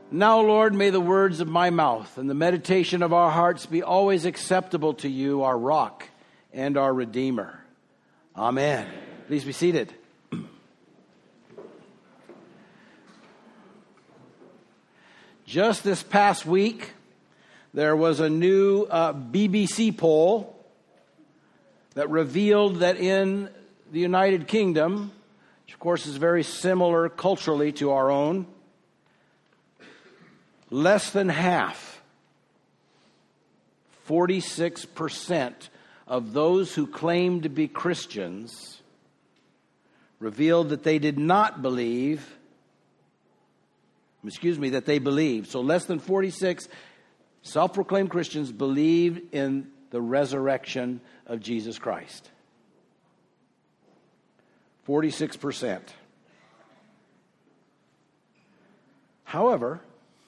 Now, Lord, may the words of my mouth and the meditation of our hearts be always acceptable to you, our rock and our Redeemer. Amen. Please be seated. Just this past week, there was a new BBC poll that revealed that in the United Kingdom, which of course is very similar culturally to our own, less than half, 46% of those who claim to be Christians revealed that they did not believe, that they believed. So less than 46 self-proclaimed Christians believed in the resurrection of Jesus Christ. 46%. However,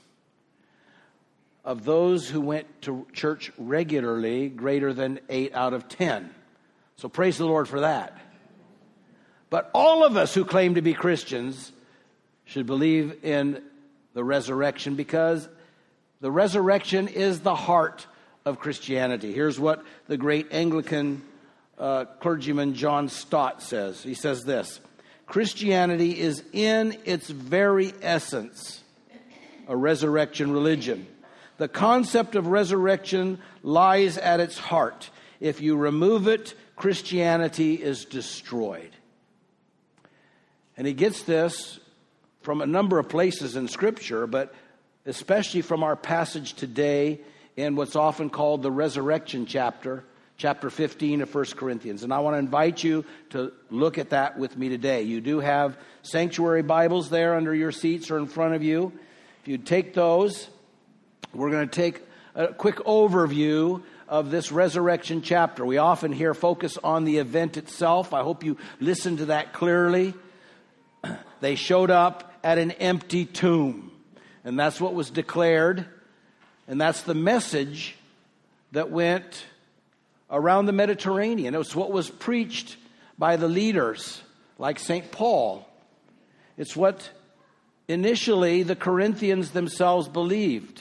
of those who went to church regularly, greater than 8 out of 10. So praise the Lord for that. But all of us who claim to be Christians should believe in the resurrection, because the resurrection is the heart of Christianity. Here's what the great Anglican clergyman John Stott says. He says this: Christianity is in its very essence a resurrection religion. The concept of resurrection lies at its heart. If you remove it, Christianity is destroyed. And he gets this from a number of places in Scripture, but especially from our passage today in what's often called the resurrection chapter 15 of 1 Corinthians. And I want to invite you to look at that with me today. You do have sanctuary Bibles there under your seats or in front of you. If you'd take those, we're going to take a quick overview of this resurrection chapter. We often hear focus on the event itself. I hope you listen to that clearly. They showed up at an empty tomb, and that's what was declared, and that's the message that went around the Mediterranean. It was what was preached by the leaders like St. Paul. It's what initially the Corinthians themselves believed.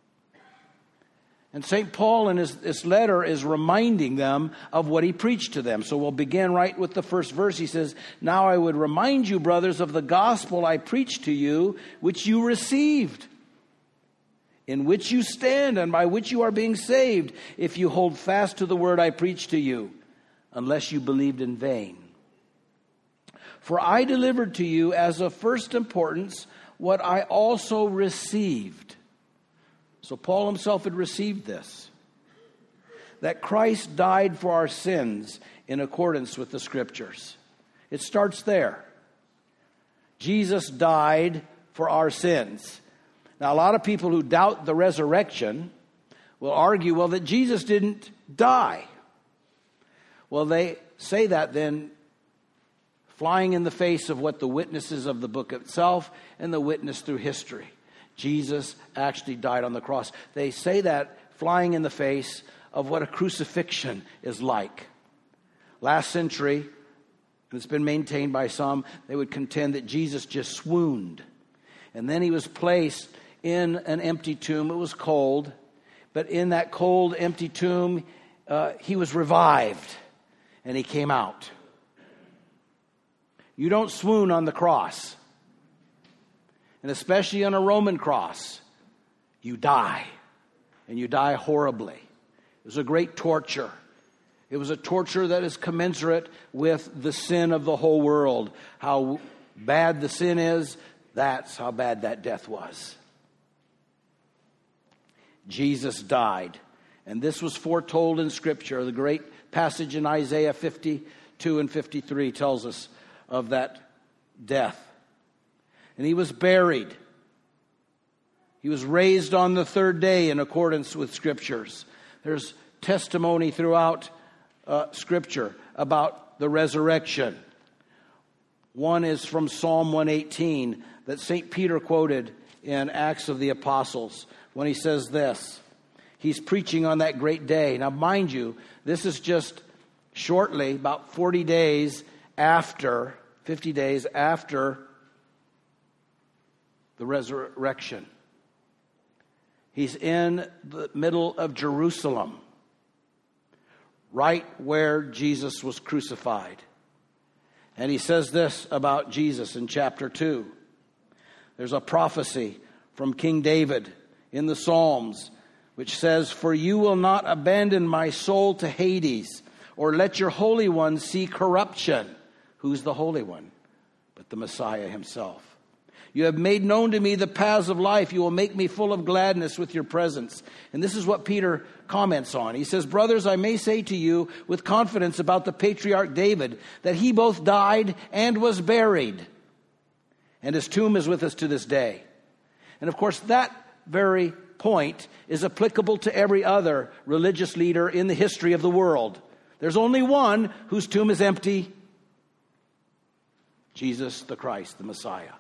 And St. Paul in this letter is reminding them of what he preached to them. So we'll begin right with the first verse. He says, "Now I would remind you, brothers, of the gospel I preached to you, which you received, in which you stand, and by which you are being saved, if you hold fast to the word I preached to you, unless you believed in vain. For I delivered to you as of first importance what I also received." So Paul himself had received this: that Christ died for our sins in accordance with the Scriptures. It starts there. Jesus died for our sins. Now, a lot of people who doubt the resurrection will argue, well, that Jesus didn't die. Well, they say that then flying in the face of what the witnesses of the book itself and the witness through history. Jesus actually died on the cross. They say that flying in the face of what a crucifixion is like. Last century, and it's been maintained by some, they would contend that Jesus just swooned. And then he was placed in an empty tomb. It was cold. But in that cold, empty tomb, he was revived. And he came out. You don't swoon on the cross. And especially on a Roman cross, you die. And you die horribly. It was a great torture. It was a torture that is commensurate with the sin of the whole world. How bad the sin is, that's how bad that death was. Jesus died. And this was foretold in Scripture. The great passage in Isaiah 52 and 53 tells us of that death. And he was buried. He was raised on the third day in accordance with Scriptures. There's testimony throughout Scripture about the resurrection. One is from Psalm 118 that St. Peter quoted in Acts of the Apostles when he says this. He's preaching on that great day. Now, mind you, this is just shortly, about 40 days after, 50 days after the resurrection. He's in the middle of Jerusalem, right where Jesus was crucified. And he says this about Jesus in chapter 2. There's a prophecy from King David in the Psalms, which says, "For you will not abandon my soul to Hades, or let your Holy One see corruption." Who's the Holy One? But the Messiah himself. "You have made known to me the paths of life. You will make me full of gladness with your presence." And this is what Peter comments on. He says, "Brothers, I may say to you with confidence about the patriarch David, that he both died and was buried, and his tomb is with us to this day." And of course, that very point is applicable to every other religious leader in the history of the world. There's only one whose tomb is empty: Jesus the Christ, the Messiah.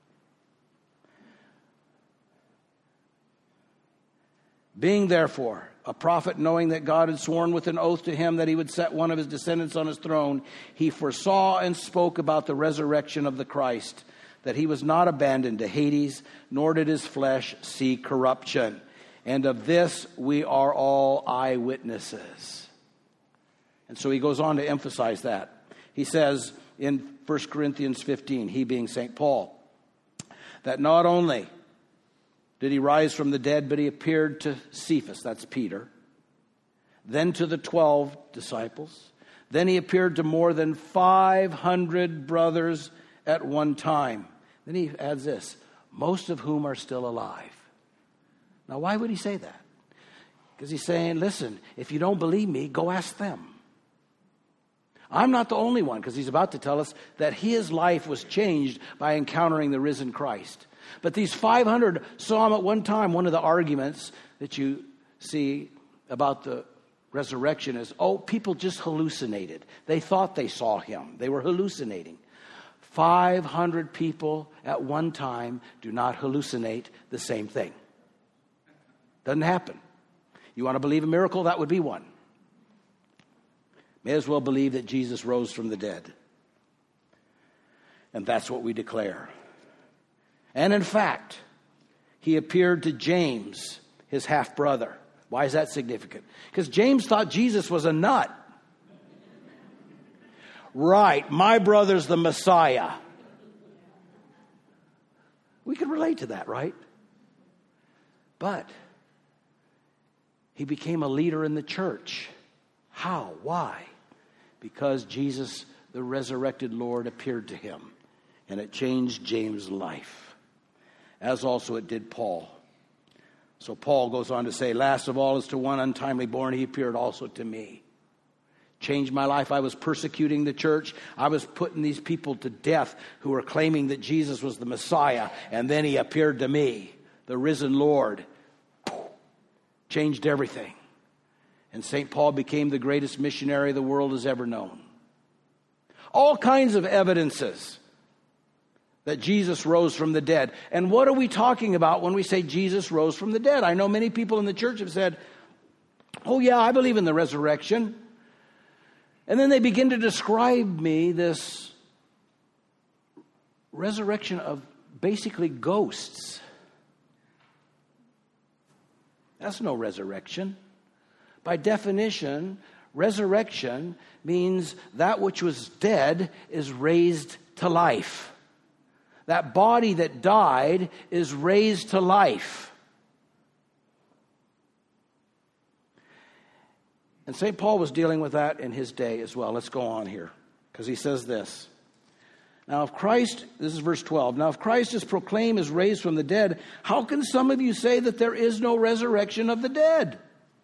"Being therefore a prophet, knowing that God had sworn with an oath to him that he would set one of his descendants on his throne, he foresaw and spoke about the resurrection of the Christ, that he was not abandoned to Hades, nor did his flesh see corruption. And of this we are all eyewitnesses." And so he goes on to emphasize that. He says in 1 Corinthians 15, he being St. Paul, that not only did he rise from the dead, but he appeared to Cephas, that's Peter, then to the 12 disciples. Then he appeared to more than 500 brothers at one time. Then he adds this, most of whom are still alive. Now, why would he say that? Because he's saying, listen, if you don't believe me, go ask them. I'm not the only one, because he's about to tell us that his life was changed by encountering the risen Christ. But these 500 saw him at one time. One of the arguments that you see about the resurrection is, people just hallucinated. They thought they saw him. They were hallucinating. 500 people at one time do not hallucinate the same thing. Doesn't happen. You want to believe a miracle? That would be one. May as well believe that Jesus rose from the dead. And that's what we declare. And in fact, he appeared to James, his half-brother. Why is that significant? Because James thought Jesus was a nut. Right, my brother's the Messiah. We can relate to that, right? But he became a leader in the church. How? Why? Because Jesus, the resurrected Lord, appeared to him. And it changed James' life. As also it did Paul. So Paul goes on to say, last of all, as to one untimely born, he appeared also to me. Changed my life. I was persecuting the church. I was putting these people to death who were claiming that Jesus was the Messiah. And then he appeared to me, the risen Lord. Changed everything. And St. Paul became the greatest missionary the world has ever known. All kinds of evidences that Jesus rose from the dead. And what are we talking about when we say Jesus rose from the dead? I know many people in the church have said, oh yeah, I believe in the resurrection. And then they begin to describe me this resurrection of basically ghosts. That's no resurrection. By definition, resurrection means that which was dead is raised to life. That body that died is raised to life. And St. Paul was dealing with that in his day as well. Let's go on here, because he says this. Now, if Christ, this is verse 12, now if Christ is proclaimed as raised from the dead, how can some of you say that there is no resurrection of the dead?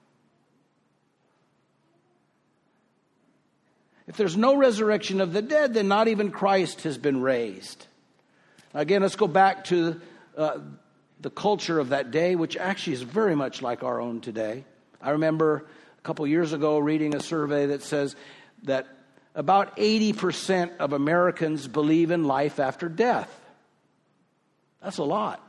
If there's no resurrection of the dead, then not even Christ has been raised. Again, let's go back to the culture of that day, which actually is very much like our own today. I remember a couple years ago reading a survey that says that about 80% of Americans believe in life after death. That's a lot.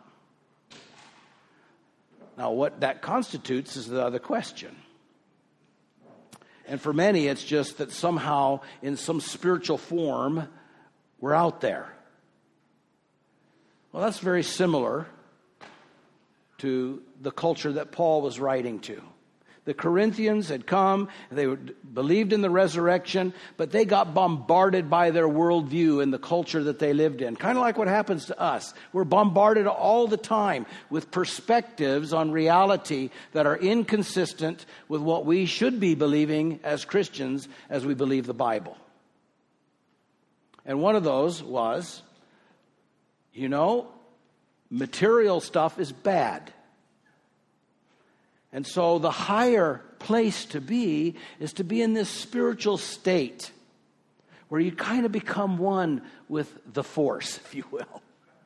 Now, what that constitutes is the other question. And for many, it's just that somehow, in some spiritual form, we're out there. Well, that's very similar to the culture that Paul was writing to. The Corinthians had come, they believed in the resurrection, but they got bombarded by their worldview and the culture that they lived in. Kind of like what happens to us. We're bombarded all the time with perspectives on reality that are inconsistent with what we should be believing as Christians as we believe the Bible. And one of those was, material stuff is bad. And so the higher place to be is to be in this spiritual state where you kind of become one with the force, if you will.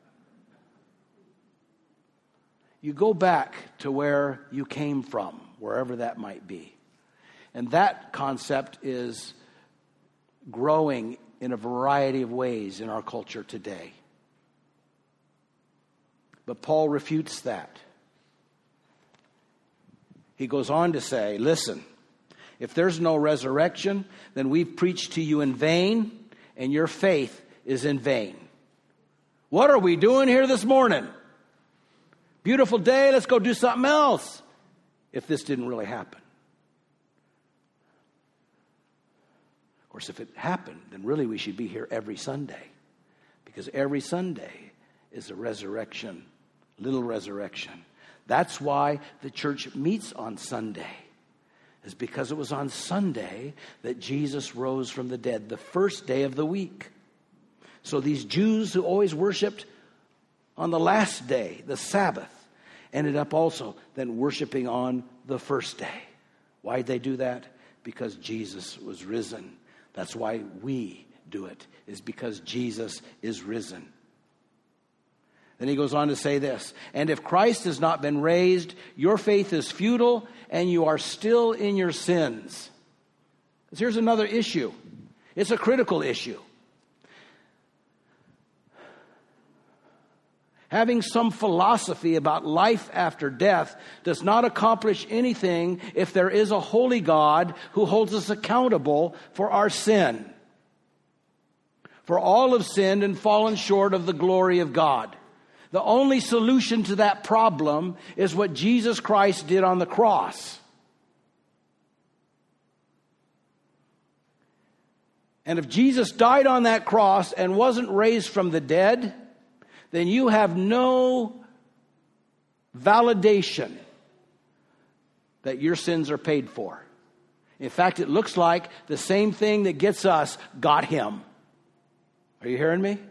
You go back to where you came from, wherever that might be. And that concept is growing in a variety of ways in our culture today. But Paul refutes that. He goes on to say, listen, if there's no resurrection, then we've preached to you in vain, and your faith is in vain. What are we doing here this morning? Beautiful day, let's go do something else. If this didn't really happen. Of course, if it happened, then really we should be here every Sunday. Because every Sunday is a resurrection, little resurrection. That's why the church meets on Sunday, is because it was on Sunday that Jesus rose from the dead, the first day of the week. So these Jews who always worshiped on the last day, the Sabbath, ended up also then worshiping on the first day. Why did they do that? Because Jesus was risen. That's why we do it, is because Jesus is risen. Then he goes on to say this, and if Christ has not been raised, your faith is futile and you are still in your sins. Here's another issue. It's a critical issue. Having some philosophy about life after death does not accomplish anything if there is a holy God who holds us accountable for our sin. For all have sinned and fallen short of the glory of God. The only solution to that problem is what Jesus Christ did on the cross. And if Jesus died on that cross and wasn't raised from the dead, then you have no validation that your sins are paid for. In fact, it looks like the same thing that gets us got him. Are you hearing me?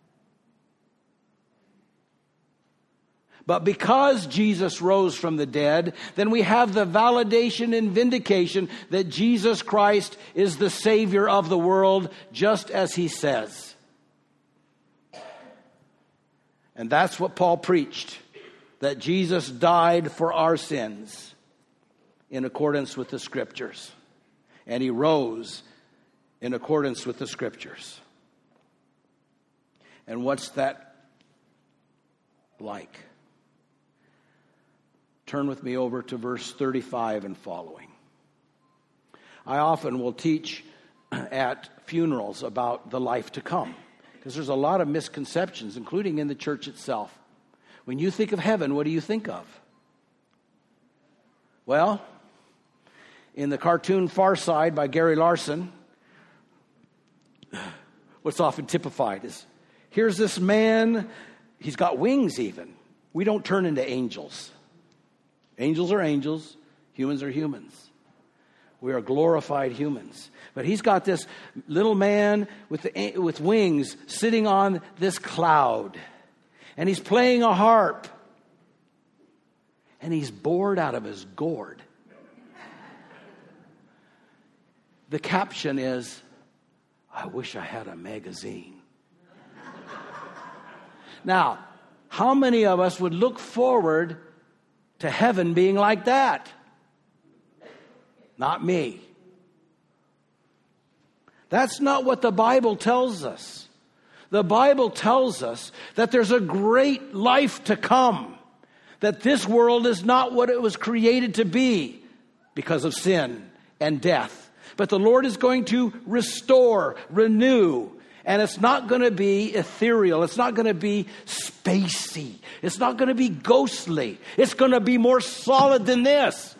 But because Jesus rose from the dead, then we have the validation and vindication that Jesus Christ is the Savior of the world, just as he says. And that's what Paul preached, that Jesus died for our sins in accordance with the Scriptures. And he rose in accordance with the Scriptures. And what's that like? Turn with me over to verse 35 and following. I often will teach at funerals about the life to come, because there's a lot of misconceptions, including in the church itself. When you think of heaven, what do you think of? Well, in the cartoon Far Side by Gary Larson, what's often typified is, here's this man, he's got wings even. We don't turn into angels. Angels are angels, humans are humans. We are glorified humans. But he's got this little man with wings sitting on this cloud. And he's playing a harp. And he's bored out of his gourd. The caption is, I wish I had a magazine. Now, how many of us would look forward to heaven being like that? Not me. That's not what the Bible tells us. The Bible tells us that there's a great life to come, that this world is not what it was created to be because of sin and death. But the Lord is going to restore, renew, And it's not going to be ethereal. It's not going to be spacey. It's not going to be ghostly. It's going to be more solid than this.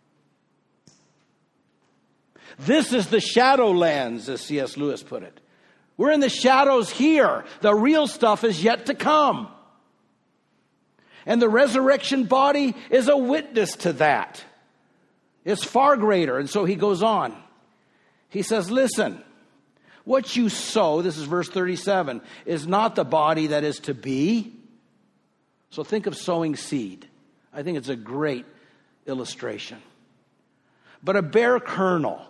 This is the shadowlands, as C.S. Lewis put it. We're in the shadows here. The real stuff is yet to come. And the resurrection body is a witness to that. It's far greater. And so he goes on. He says, listen, what you sow, this is verse 37, is not the body that is to be. So think of sowing seed. I think it's a great illustration. But a bare kernel.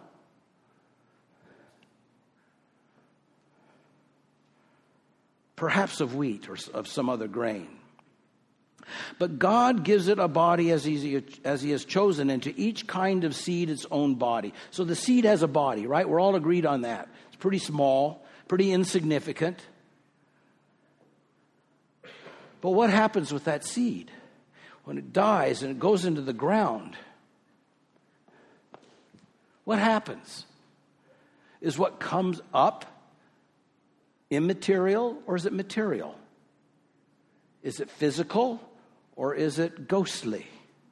Perhaps of wheat or of some other grain. But God gives it a body as he has chosen, and to each kind of seed its own body. So the seed has a body, right? We're all agreed on that. It's pretty small, pretty insignificant. But what happens with that seed? When it dies and it goes into the ground, what happens? Is what comes up immaterial, or is it material? Is it physical, or is it ghostly?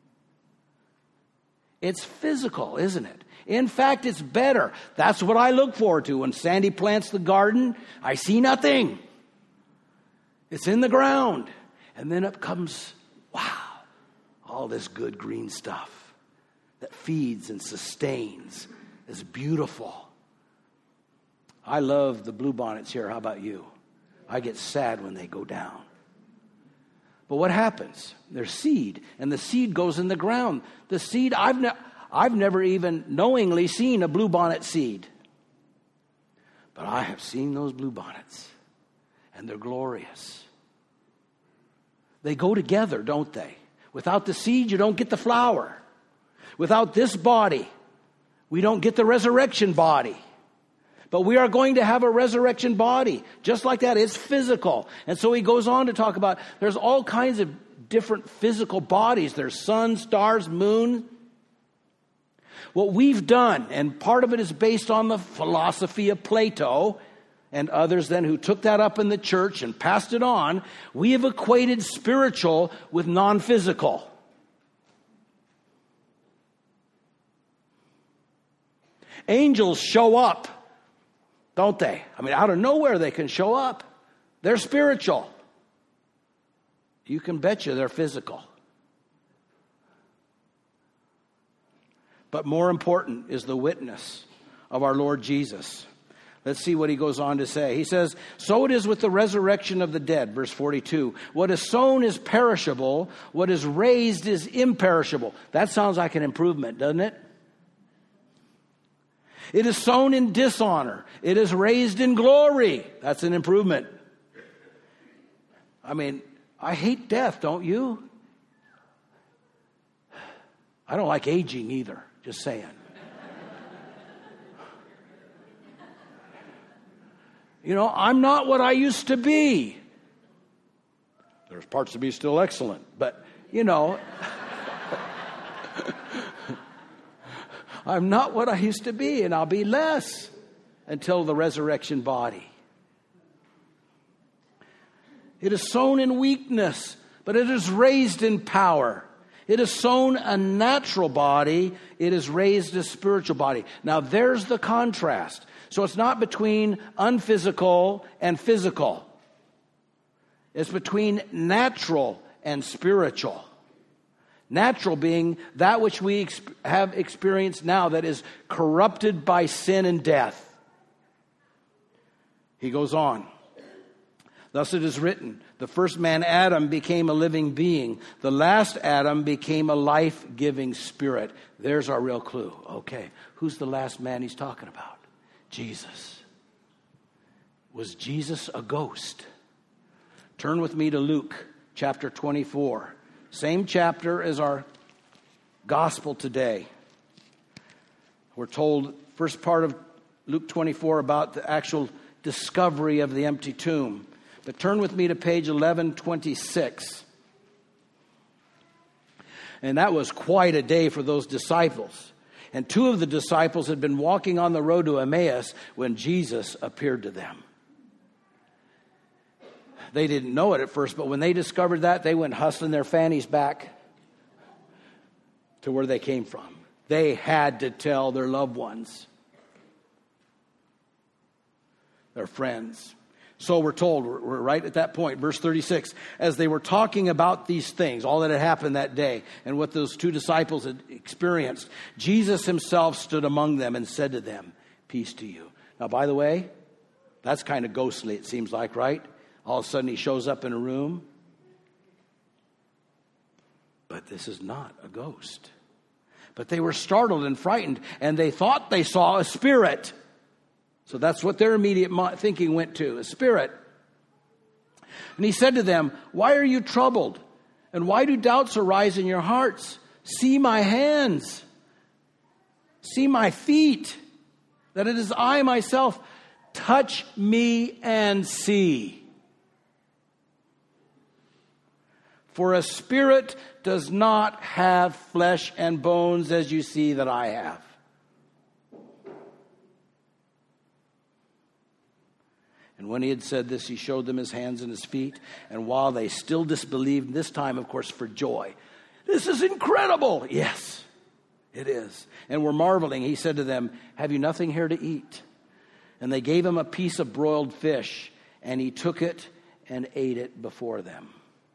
It's physical, isn't it? In fact, it's better. That's what I look forward to. When Sandy plants the garden, I see nothing. It's in the ground. And then up comes, wow, all this good green stuff that feeds and sustains. Is beautiful. I love the bluebonnets here. How about you? I get sad when they go down. But what happens? There's seed, and the seed goes in the ground. The seed, I've never even knowingly seen a bluebonnet seed. But I have seen those bluebonnets, and they're glorious. They go together, don't they? Without the seed, you don't get the flower. Without this body, we don't get the resurrection body. But we are going to have a resurrection body. Just like that, it's physical. And so he goes on to talk about there's all kinds of different physical bodies. There's sun, stars, moon. What we've done, and part of it is based on the philosophy of Plato and others then who took that up in the church and passed it on, we have equated spiritual with non-physical. Angels show up. Don't they? I mean, out of nowhere they can show up. They're spiritual. You can bet you they're physical. But more important is the witness of our Lord Jesus. Let's see what he goes on to say. He says, so it is with the resurrection of the dead, verse 42. What is sown is perishable. What is raised is imperishable. That sounds like an improvement, doesn't it? It is sown in dishonor. It is raised in glory. That's an improvement. I mean, I hate death, don't you? I don't like aging either, just saying. You know, I'm not what I used to be. There's parts of me still excellent, but, you know... I'm not what I used to be, and I'll be less until the resurrection body. It is sown in weakness, but it is raised in power. It is sown a natural body. It is raised a spiritual body. Now, there's the contrast. So it's not between unphysical and physical. It's between natural and spiritual. Natural being that which we have experienced now that is corrupted by sin and death. He goes on. Thus it is written, the first man, Adam, became a living being. The last Adam became a life-giving spirit. There's our real clue. Okay, who's the last man he's talking about? Jesus. Was Jesus a ghost? Turn with me to Luke chapter 24. Same chapter as our gospel today. We're told, first part of Luke 24, about the actual discovery of the empty tomb. But turn with me to page 1126. And that was quite a day for those disciples. And two of the disciples had been walking on the road to Emmaus when Jesus appeared to them. They didn't know it at first, but when they discovered that, they went hustling their fannies back to where they came from. They had to tell their loved ones, their friends. So we're told, we're right at that point, verse 36, as they were talking about these things, all that had happened that day, and what those two disciples had experienced, Jesus himself stood among them and said to them, peace to you. Now, by the way, that's kind of ghostly, it seems like, right? All of a sudden he shows up in a room. But this is not a ghost. But they were startled and frightened, and they thought they saw a spirit. So that's what their immediate thinking went to, a spirit. And he said to them, why are you troubled? And why do doubts arise in your hearts? See my hands. See my feet, that it is I myself. Touch me and see. For a spirit does not have flesh and bones as you see that I have. And when he had said this, he showed them his hands and his feet. And while they still disbelieved, this time, of course, for joy. This is incredible. Yes, it is. And were marveling. He said to them, have you nothing here to eat? And they gave him a piece of broiled fish. And he took it and ate it before them.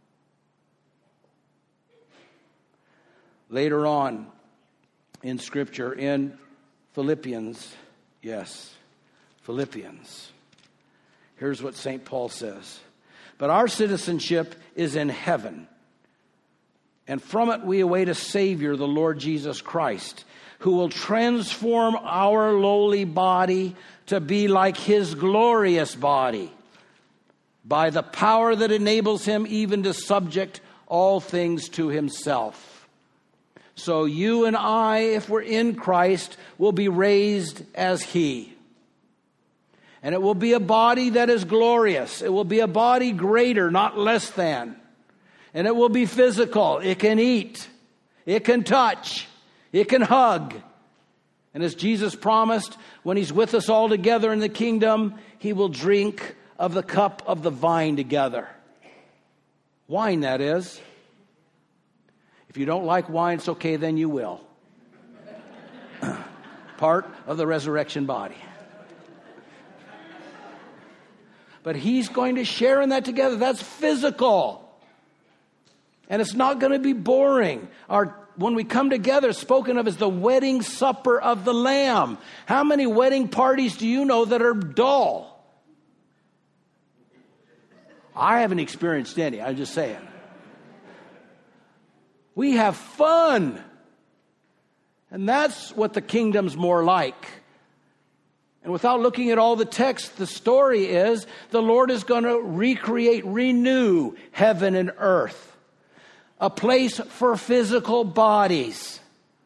Later on in Scripture, in Philippians, Philippians. Here's what St. Paul says. But our citizenship is in heaven, and from it we await a Savior, the Lord Jesus Christ, who will transform our lowly body to be like his glorious body, by the power that enables him even to subject all things to himself. So you and I, if we're in Christ, will be raised as he. And it will be a body that is glorious. It will be a body greater, not less than. And it will be physical. It can eat. It can touch. It can hug. And as Jesus promised, when he's with us all together in the kingdom, he will drink of the cup of the vine together. Wine, that is. If you don't like wine, it's okay, then you will. Part of the resurrection body. But he's going to share in that together. That's physical. And it's not going to be boring. When we come together, spoken of as the wedding supper of the Lamb. How many wedding parties do you know that are dull? I haven't experienced any. I'm just saying. We have fun. And that's what the kingdom's more like. And without looking at all the text, the story is the Lord is going to renew heaven and earth. A place for physical bodies.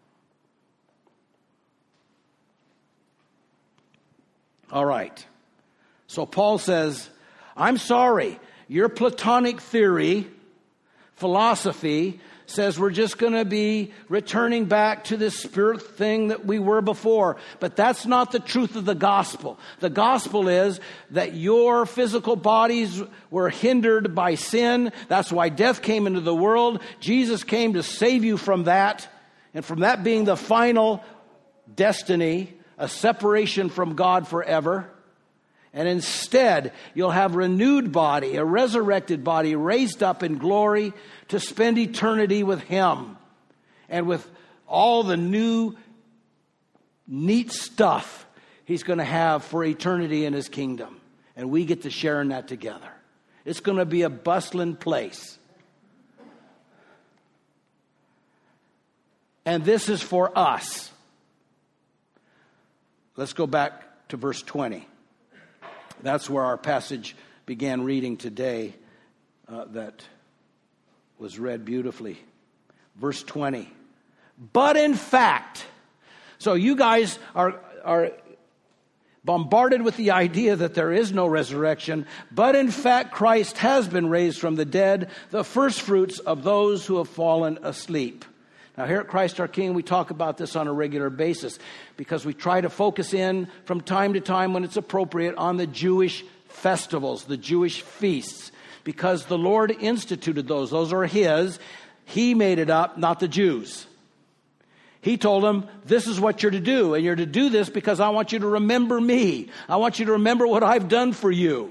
All right. So Paul says, I'm sorry, your Platonic theory, philosophy, says we're just going to be returning back to this spirit thing that we were before. But that's not the truth of the gospel. The gospel is that your physical bodies were hindered by sin. That's why death came into the world. Jesus came to save you from that. And from that being the final destiny, a separation from God forever. And instead, you'll have a renewed body, a resurrected body, raised up in glory to spend eternity with him. And with all the new, neat stuff he's going to have for eternity in his kingdom. And we get to share in that together. It's going to be a bustling place. And this is for us. Let's go back to verse 20. That's where our passage began reading today that was read beautifully. Verse 20. But in fact, so you guys are bombarded with the idea that there is no resurrection, but in fact Christ has been raised from the dead, the first fruits of those who have fallen asleep. Now here at Christ our King, we talk about this on a regular basis because we try to focus in from time to time when it's appropriate on the Jewish festivals, the Jewish feasts. because the Lord instituted those. Those are His. He made it up, not the Jews. He told them, this is what you're to do. And you're to do this because I want you to remember me. I want you to remember what I've done for you.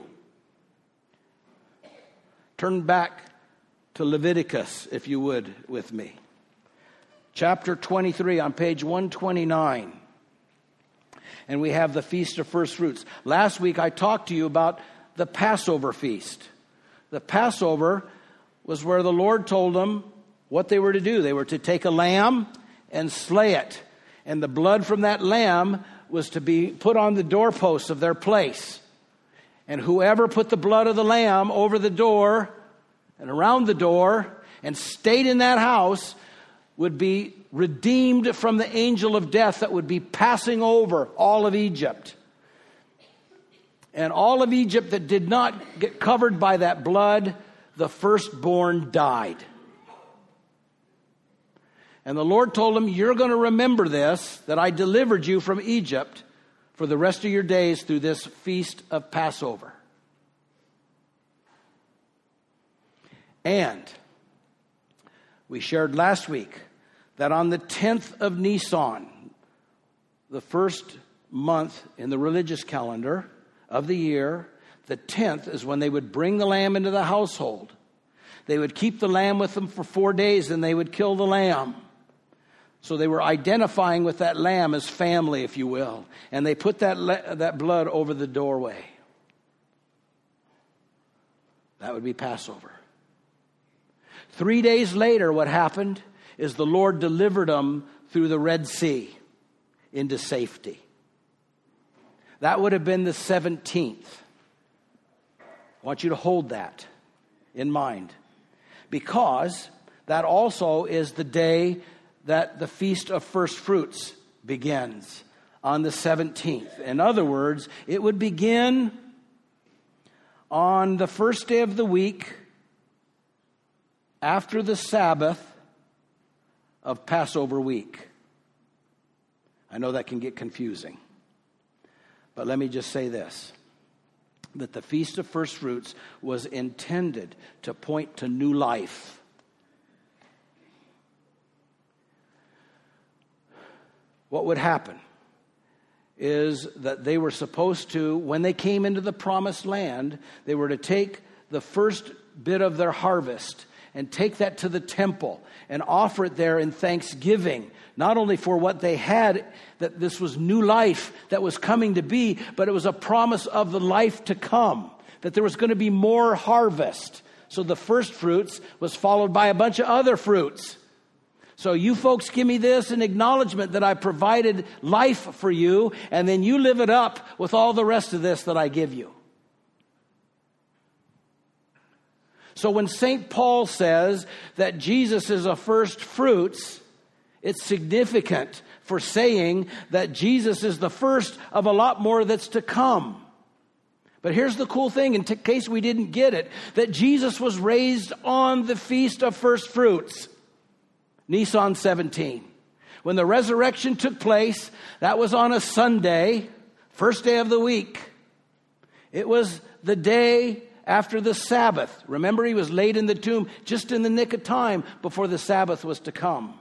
Turn back to Leviticus, if you would, with me. Chapter 23 on page 129. And we have the Feast of First Fruits. Last week I talked to you about the Passover feast. The Passover was where the Lord told them what they were to do. They were to take a lamb and slay it. And the blood from that lamb was to be put on the doorposts of their place. And whoever put the blood of the lamb over the door and around the door and stayed in that house would be redeemed from the angel of death that would be passing over all of Egypt. And all of Egypt that did not get covered by that blood, the firstborn died. And the Lord told him, you're going to remember this, that I delivered you from Egypt for the rest of your days through this feast of Passover. And we shared last week that on the 10th of Nisan, the first month in the religious calendar of the year, the 10th is when they would bring the lamb into the household. They would keep the lamb with them for 4 days, and they would kill the lamb. So they were identifying with that lamb as family, if you will. And they put that blood over the doorway. That would be Passover. 3 days later, what happened is the Lord delivered them through the Red Sea into safety. That would have been the 17th. I want you to hold that in mind, because that also is the day that the Feast of First Fruits begins, on the 17th. In other words, it would begin on the first day of the week after the Sabbath of Passover week. I know that can get confusing, but let me just say this, that the Feast of First Fruits was intended to point to new life. What would happen is that they were supposed to, when they came into the promised land, they were to take the first bit of their harvest and take that to the temple and offer it there in thanksgiving, not only for what they had, that this was new life that was coming to be, but it was a promise of the life to come, that there was going to be more harvest. So the first fruits was followed by a bunch of other fruits. So you folks give me this in acknowledgement that I provided life for you, and then you live it up with all the rest of this that I give you. So when St. Paul says that Jesus is a first fruits, it's significant for saying that Jesus is the first of a lot more that's to come. But here's the cool thing, in case we didn't get it, that Jesus was raised on the Feast of First Fruits, Nisan 17. When the resurrection took place, that was on a Sunday, first day of the week. It was the day after the Sabbath. Remember, he was laid in the tomb just in the nick of time before the Sabbath was to come.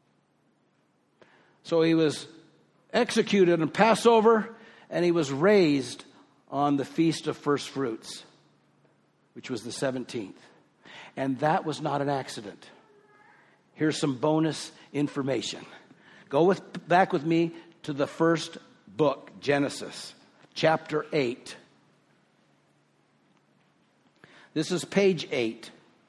So he was executed on Passover, and he was raised on the Feast of First Fruits, which was the 17th. And that was not an accident. Here's some bonus information. Go back with me to the first book, Genesis, chapter 8. This is page 8.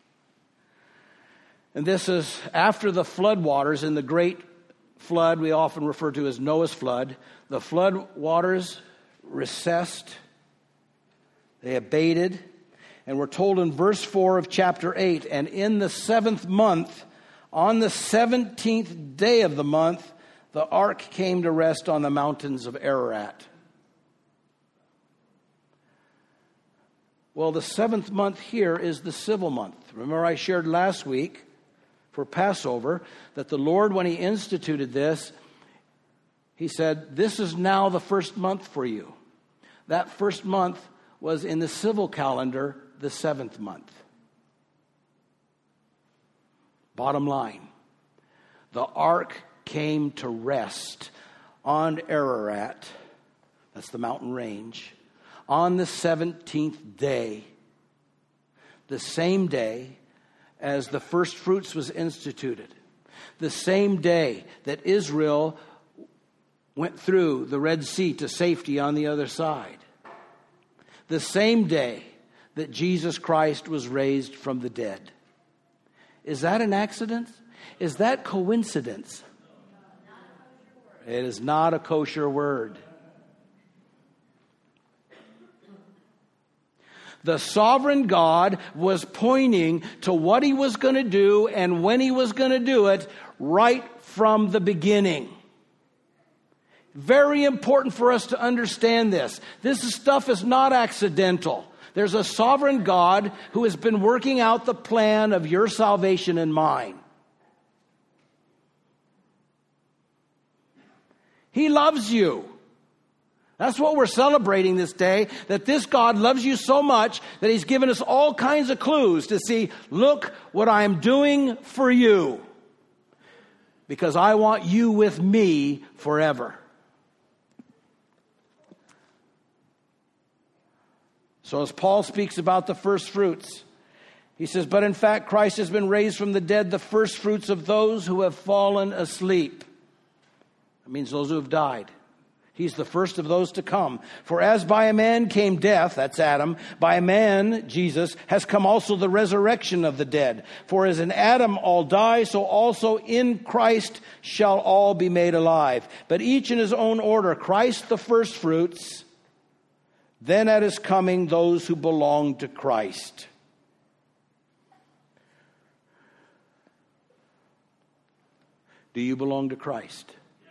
And this is after the flood waters in the great flood we often refer to as Noah's flood. The flood waters recessed. They abated. And we're told in verse 4 of chapter 8, and in the 7th month, on the 17th day of the month, the ark came to rest on the mountains of Ararat. Well, the 7th month here is the civil month. Remember, I shared last week for Passover that the Lord, when he instituted this, he said, this is now the first month for you. That first month was in the civil calendar, the 7th month. Bottom line, the ark came to rest on Ararat, that's the mountain range, on the 17th day, the same day as the first fruits was instituted, the same day that Israel went through the Red Sea to safety on the other side, the same day that Jesus Christ was raised from the dead. Is that an accident? Is that coincidence? It is not a kosher word. The sovereign God was pointing to what he was going to do and when he was going to do it right from the beginning. Very important for us to understand this. This stuff is not accidental. There's a sovereign God who has been working out the plan of your salvation and mine. He loves you. That's what we're celebrating this day, that this God loves you so much that he's given us all kinds of clues to see, look what I am doing for you, because I want you with me forever. So as Paul speaks about the first fruits, he says, but in fact, Christ has been raised from the dead, the first fruits of those who have fallen asleep. That means those who have died. He's the first of those to come. For as by a man came death, that's Adam, by a man, Jesus, has come also the resurrection of the dead. For as in Adam all die, so also in Christ shall all be made alive. But each in his own order, Christ the first fruits, then at his coming those who belong to Christ. Do you belong to Christ?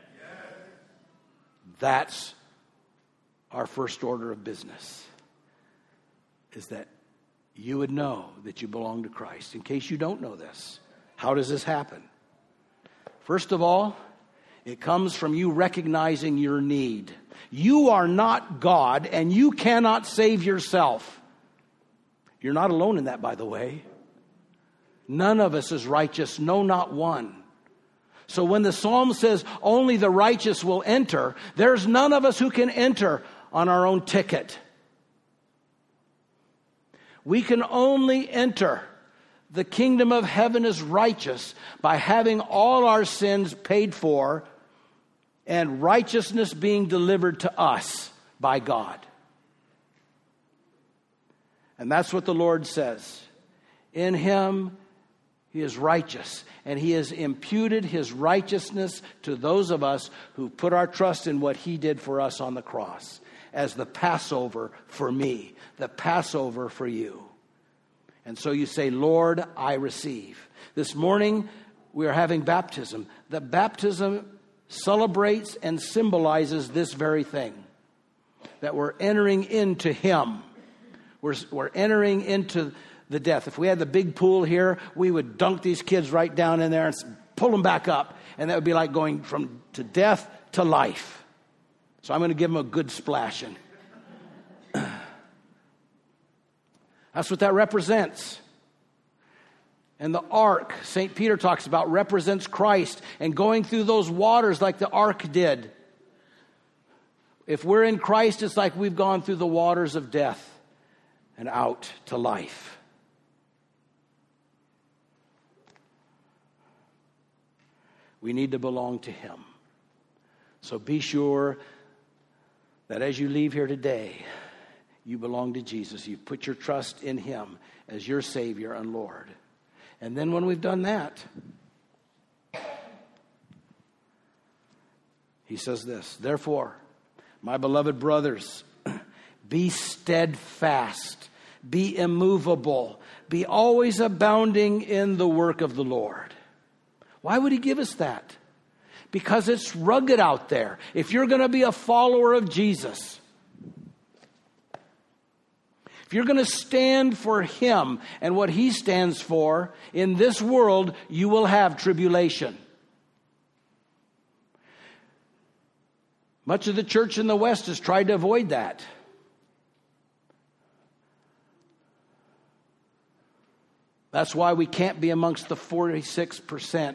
That's our first order of business, is that you would know that you belong to Christ. In case you don't know this, how does this happen? First of all, it comes from you recognizing your need. You are not God, and you cannot save yourself. You're not alone in that, by the way. None of us is righteous, no, not one. So when the psalm says only the righteous will enter, there's none of us who can enter on our own ticket. We can only enter the kingdom of heaven as righteous by having all our sins paid for and righteousness being delivered to us by God. And that's what the Lord says. In him he is righteous, and he has imputed his righteousness to those of us who put our trust in what he did for us on the cross as the Passover for me, the Passover for you. And so you say, Lord, I receive. This morning we are having baptism. The baptism celebrates and symbolizes this very thing, that we're entering into him. We're entering into the death. If we had the big pool here, we would dunk these kids right down in there and pull them back up. And that would be like going from to death to life. So I'm going to give them a good splashing. That's what that represents. And the ark, St. Peter talks about, represents Christ and going through those waters like the ark did. If we're in Christ, it's like we've gone through the waters of death and out to life. We need to belong to him. So be sure that as you leave here today, you belong to Jesus. You've put your trust in him as your Savior and Lord. And then when we've done that, he says this, therefore, my beloved brothers, be steadfast, be immovable, be always abounding in the work of the Lord. Why would he give us that? Because it's rugged out there. If you're going to be a follower of Jesus, if you're going to stand for him and what he stands for, in this world, you will have tribulation. Much of the church in the West has tried to avoid that. That's why we can't be amongst the 46%.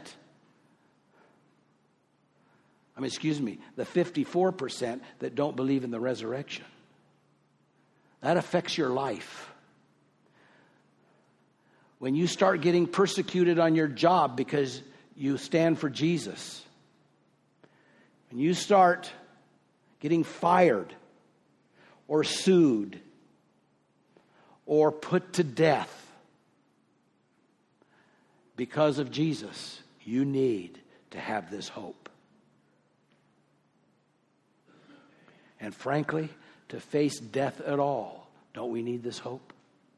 The 54% that don't believe in the resurrection. That affects your life. When you start getting persecuted on your job because you stand for Jesus, when you start getting fired or sued or put to death because of Jesus, you need to have this hope. And frankly, to face death at all, don't we need this hope?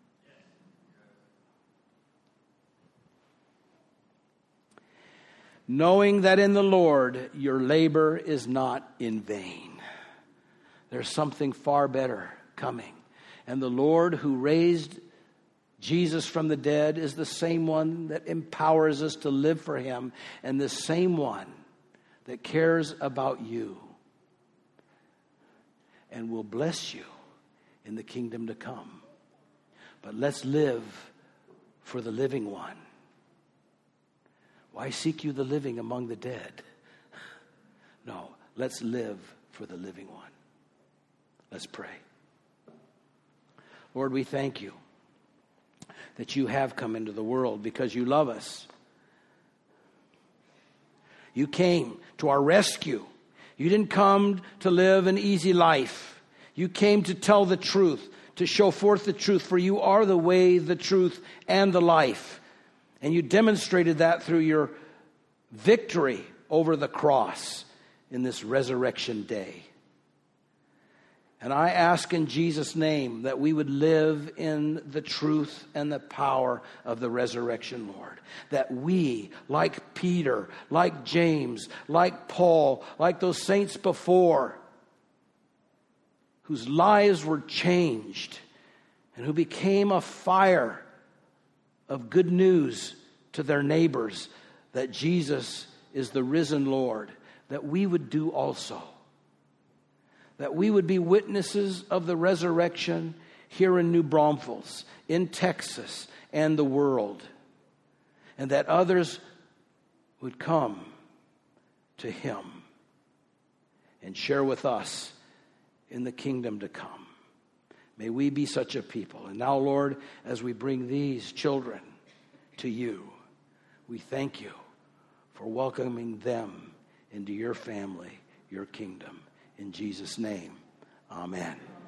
Knowing that in the Lord your labor is not in vain. There's something far better coming. And the Lord who raised Jesus from the dead is the same one that empowers us to live for him, and the same one that cares about you and will bless you in the kingdom to come. But let's live for the living one. Why seek you the living among the dead? No, let's live for the living one. Let's pray. Lord, we thank you that you have come into the world because you love us. You came to our rescue. You didn't come to live an easy life. You came to tell the truth, to show forth the truth, for you are the way, the truth, and the life. And you demonstrated that through your victory over the cross in this resurrection day. And I ask in Jesus' name that we would live in the truth and the power of the resurrection, Lord. That we, like Peter, like James, like Paul, like those saints before, whose lives were changed and who became a fire of good news to their neighbors, that Jesus is the risen Lord, that we would do also. That we would be witnesses of the resurrection here in New Braunfels, in Texas, and the world. And that others would come to him and share with us in the kingdom to come. May we be such a people. And now, Lord, as we bring these children to you, we thank you for welcoming them into your family, your kingdom. In Jesus' name, amen.